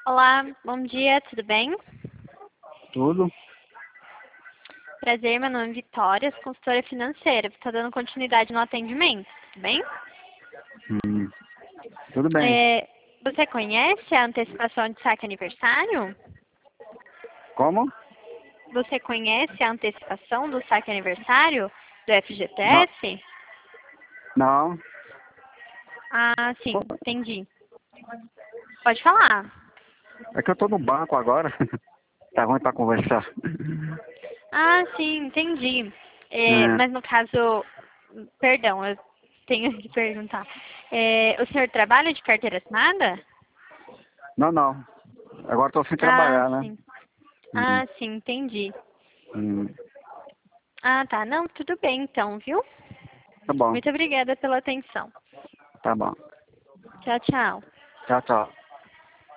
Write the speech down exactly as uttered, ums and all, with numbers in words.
Olá, bom dia, tudo bem? Tudo? Prazer, meu nome é Vitória, sou consultora financeira. Estou dando continuidade no atendimento, tudo bem? Hum, tudo bem. É, você conhece a antecipação de saque aniversário? Como? Você conhece a antecipação do saque aniversário do Não. F G T S? Não. Ah, sim, Co- entendi. Pode falar. É que eu tô no banco agora. Tá ruim pra conversar. Ah, sim, entendi. É, É. mas no caso, perdão, eu tenho que perguntar. É, o senhor trabalha de carteira assinada? Não, não. Agora tô sem Ah, trabalhar, né? sim. Hum, Ah, sim, entendi. hum. Ah, tá. Não, tudo bem então, viu? Tá bom. Muito obrigada pela atenção. Tá bom. Tchau, tchau. Tchau, tchau.